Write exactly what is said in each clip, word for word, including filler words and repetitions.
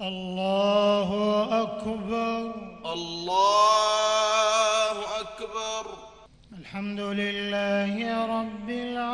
الله أكبر. الله أكبر. الحمد لله رب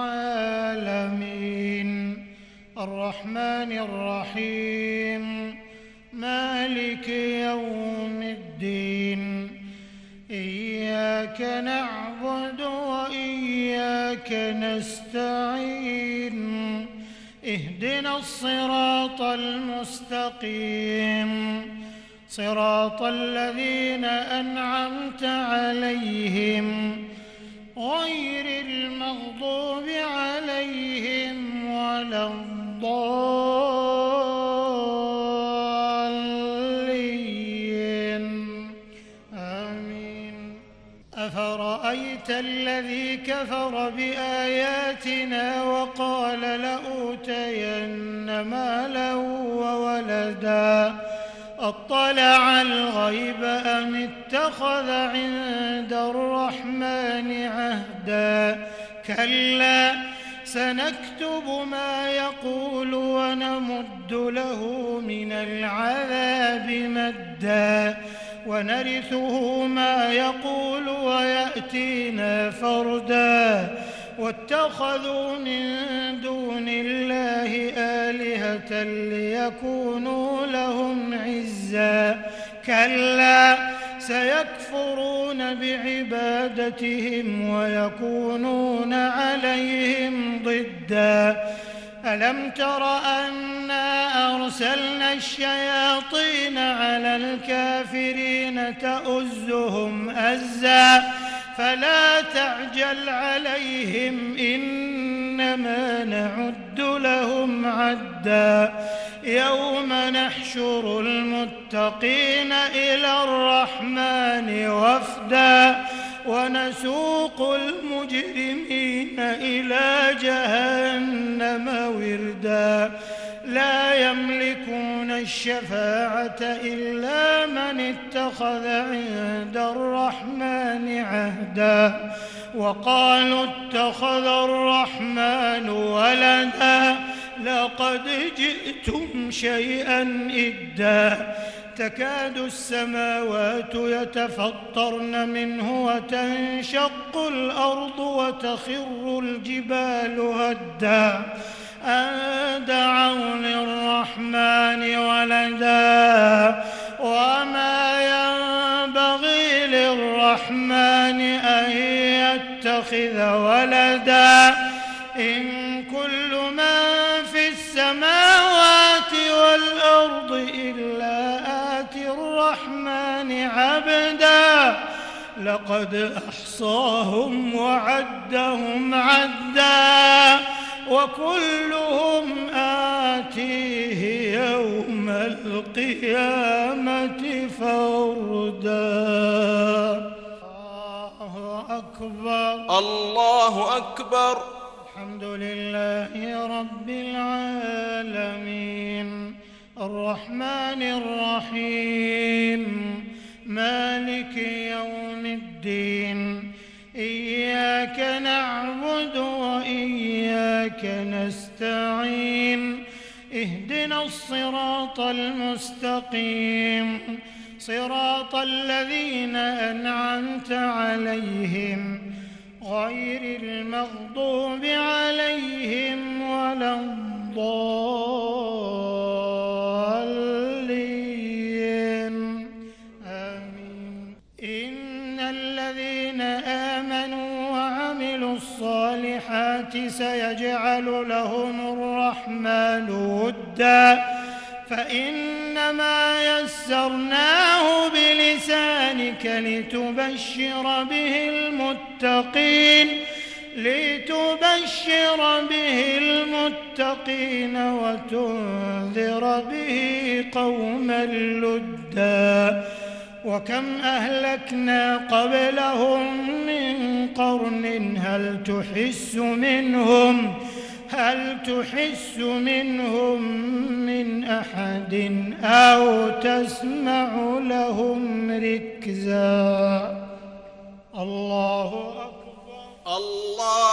العالمين الرحمن الرحيم مالك يوم الدين إياك نعبد وإياك نستعين اهدنا الصراط المستقيم صراط الذين أنعمت عليهم غير المغضوب عليهم ولا الضالين آمين. أفرأيت الذي كفر بآياتنا وقال لأوتين مالا وولدا أطلع الغيب أم اتخذ عند الرحمن عهدا كلا سنكتب ما يقول ونمد له من العذاب مدا ونرثه ما يقول ويأتينا فردا واتخذوا من دون الله آلهة ليكونوا لهم عزا كلا سيكفرون بعبادتهم ويكونون عليهم ضدا ألم تر أنا أرسلنا الشياطين على الكافرين تؤزهم أزا فلا تعجل عليهم إنما نعد لهم عدا يوم نحشر المتقين إلى الرحمن وفدا ونسوق المجرمين إلى جهنم وردا لا يملكون الشفاعة إلا من اتخذ عند الرحمن عهدا وقالوا اتخذ الرحمن ولدا لقد جئتم شيئا إدا تكاد السماوات يتفطرن منه وتنشق الأرض وتخر الجبال هدا أن دعوا للرحمن ولدا وما ينبغي للرحمن أن يتخذ ولدا إن كل من في السماوات والأرض إلا آتي الرحمن عبدا لقد أحصاهم وعدهم عدا وكلهم آتيه يوم القيامة فردا. الله أكبر. الله أكبر. الحمد لله رب العالمين الرحمن الرحيم مالك يوم الدين إياك نعبد وإياك نستعين اهدنا الصراط المستقيم صراط الذين أنعمت عليهم غير المغضوب عليهم ولا الضالين آمين. إن الذين آمنوا وعملوا الصالحات سيجعل لهم الرحمن ودا فإنما يسرناه بلسانك لتبشر به المتقين لتبشر به المتقين وتنذر به قوما لدا وكم أهلكنا قبلهم من قرن هل تحس منهم هل تحس منهم من أحد أو تسمع لهم ركزا. الله أكبر. الله